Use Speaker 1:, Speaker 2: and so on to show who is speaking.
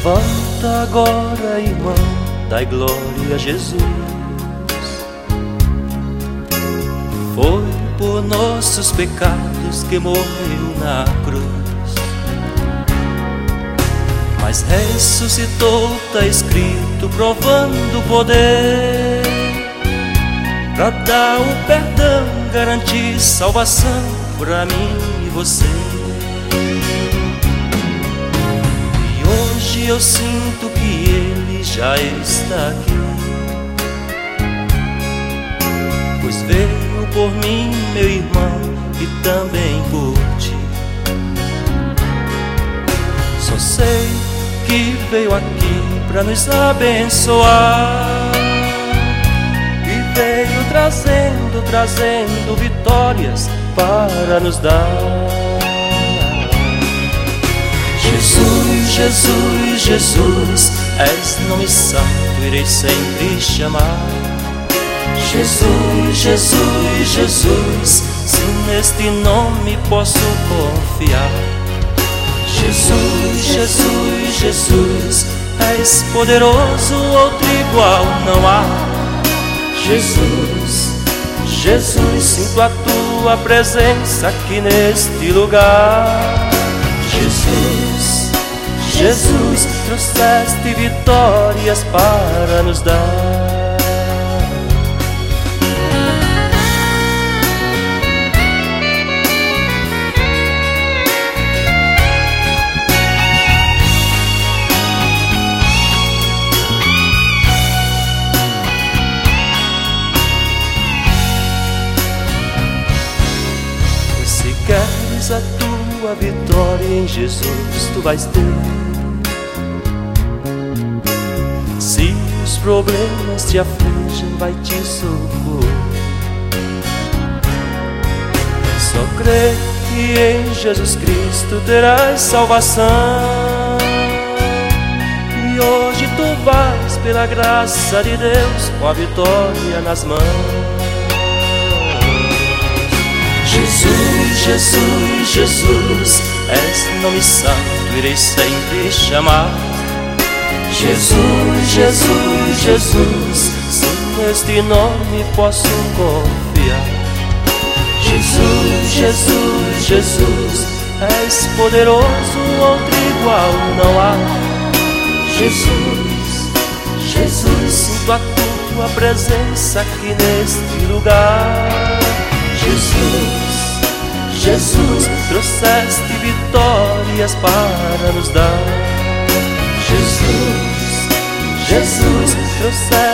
Speaker 1: Levanta agora, irmão, dai glória a Jesus. Foi por nossos pecados que morreu na cruz, mas ressuscitou, tá escrito, provando o poder pra dar o perdão, garantir salvação pra mim e você. E hoje eu sinto que Ele já está aqui, pois veio por mim, meu irmão, e também por ti. Só sei que veio aqui pra nos abençoar, e veio trazendo vitórias para nos dar. Jesus, Jesus, Jesus, és nome santo, irei sempre chamar. Jesus, Jesus, Jesus, se neste nome posso confiar. Jesus, Jesus, Jesus, és poderoso, outro igual não há. Jesus, Jesus, sinto a tua presença aqui neste lugar. Jesus, Jesus, trouxeste vitórias para nos dar. Queres a tua vitória em Jesus, tu vais ter. Se os problemas te afligem, vai te socorrer. É só crer que em Jesus Cristo terás salvação. E hoje tu vais, pela graça de Deus, com a vitória nas mãos. Jesus, Jesus, Jesus, és nome santo, irei sempre chamar. Jesus, Jesus, Jesus, se neste nome posso confiar. Jesus, Jesus, Jesus, és poderoso, outro igual não há. Jesus, Jesus, sinto a tua presença aqui neste lugar. Jesus, Jesus, trouxeste vitórias para nos dar. Jesus, Jesus, trouxeste